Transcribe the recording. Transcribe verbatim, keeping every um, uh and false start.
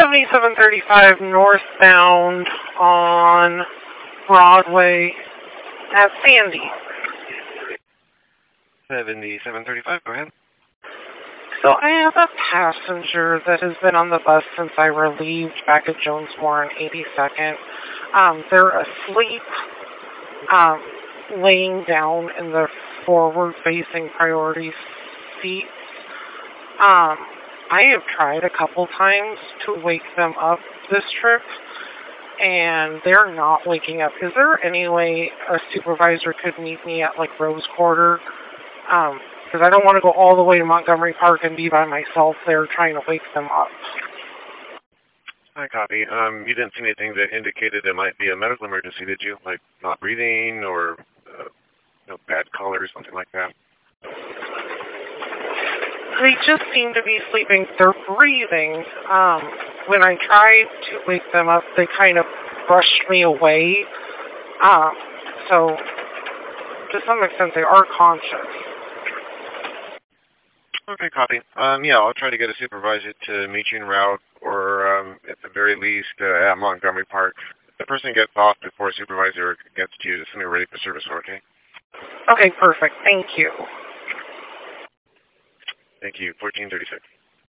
seventy-seven thirty-five northbound on Broadway at Sandy. seventy-seven thirty-five, go ahead. So I have a passenger that has been on the bus since I relieved back at Jonesmore and eighty-second. Um, they're asleep, um, laying down in the forward-facing priority seats. Um, I have tried a couple times to wake them up this trip, and they're not waking up. Is there any way a supervisor could meet me at, like, Rose Quarter? Um, because I don't want to go all the way to Montgomery Park and be by myself there trying to wake them up. I copy. Um, you didn't see anything that indicated it might be a medical emergency, did you? Like not breathing or uh, you know, bad color or something like that? They just seem to be sleeping. They're breathing. Um, when I tried to wake them up, they kind of brushed me away. Um, so, to some extent, they are conscious. Okay, copy. Um, yeah, I'll try to get a supervisor to meet you en route, or um, at the very least uh, at Montgomery Park. If the person gets off before a supervisor gets to you, just send me ready for service, okay? Okay, perfect. Thank you. Thank you. fourteen thirty-six.